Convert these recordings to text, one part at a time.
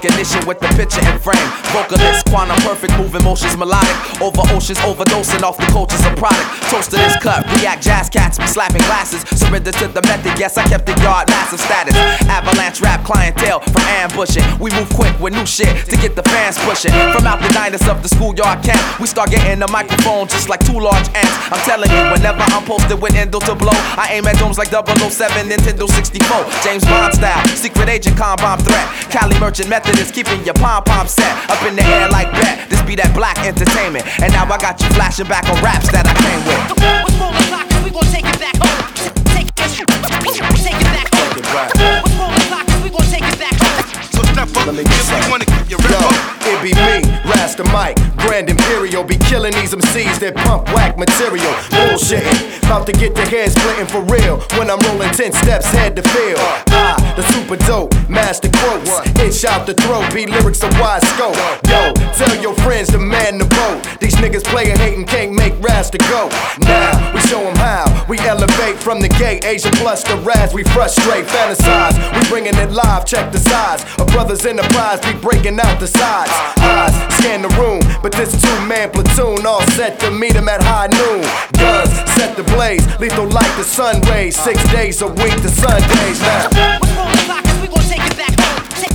recognition with the picture and frame. Vocalist, quantum perfect, moving motions melodic. Over oceans, overdosing off the cultures of product. Toast to this cut, react jazz cats be slapping glasses. Surrender to the method, yes, I kept the yard massive status. Avalanche rap clientele from ambushing. We move quick with new shit to get the fans pushing. From out the diners of the schoolyard camp, we start getting the microphone just like two large ants. I'm telling you, whenever I'm posted with endo to blow, I aim at domes like 007, Nintendo 64. James Bond style, secret agent, con bomb threat. Cali merchant Methodist, keeping your pom-pom set up in the air like bet. This be that black entertainment. And now I got you flashing back on raps that I came with. What's rolling clock? We gon' take it back home. Take it back home. What's rolling clock? We gon' take it back home. So step up if you wanna keep your rep up. It be me, Rasta Mike, Grand Imperial. Be killing these MCs that pump whack material. Bullshitting, about to get your head splitting for real. When I'm rolling 10 steps head to field. The super dope, master quotes. Itch out the throat, be lyrics a wide scope. Yo, tell your friends to man the boat. These niggas playin' hatin' can't make Rasta go. Now, we show them how. We elevate from the gate. Asia plus the Raz, we frustrate, fantasize. We bringing it live, check the size. A brother's enterprise, be breaking out the sides. Eyes, scan the room, but this two-man platoon all set to meet him at high noon. Guns, set the blaze, lethal like the sun rays. 6 days a week, the Sundays now. What's rolling clock? We gon' take it back home. Take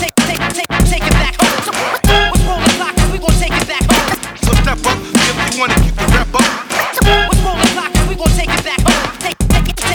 it back home. What's rolling clock? We gon' take it back home. So step up if you wanna keep your rep up. What's rolling clock? We gon' take it back home. Take it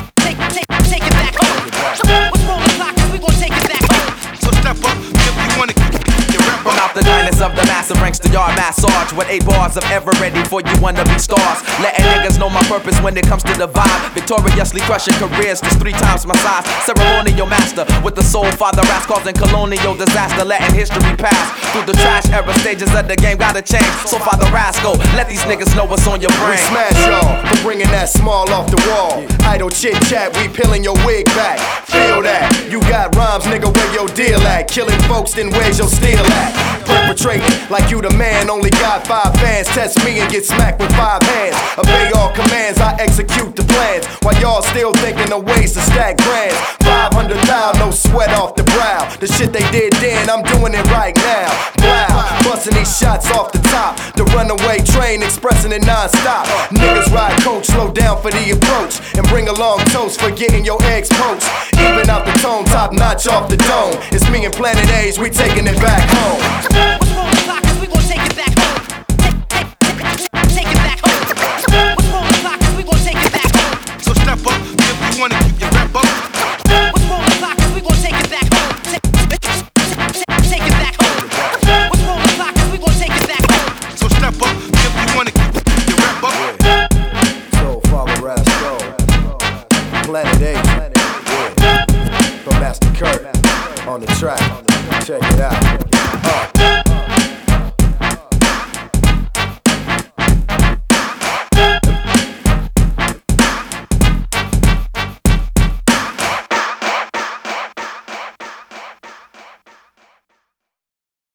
back home. What's rolling clock? We gon' take it back home. So step up if you wanna keep your rep From up. out the diners of the massive ranks, the yard massage with 8 bars of ever ready for you wanna-be stars. Letting niggas know my purpose when it comes to the vibe. Victoriously crushing careers just 3 times my size. Ceremonial master with the soul father raps causing colonial disaster. Letting history pass through the trash era stages of the game. Gotta change, so Father Rascal, let these niggas know what's on your We brain. smash y'all for bringing that small off the wall. Idle chit chat, we peeling your wig back. Feel that, you got rhymes, nigga, where your deal at? Killing folks, then where's your steel at? Perpetrating like you the man, only got 5 fans. Test me and get smacked with 5 hands. Obey all commands, I execute the plans. While y'all still thinking of ways to stack grands. 500,000, no sweat off the brow. The shit they did then, I'm doing it right now. Wow, busting these shots off the top. The runaway train expressing it non-stop. Niggas ride coach, slow down for the approach. And bring along toast for getting your eggs poached. Even out the tone, top notch off the dome. It's me and Planet A's, we taking it back home. What's rolling clock?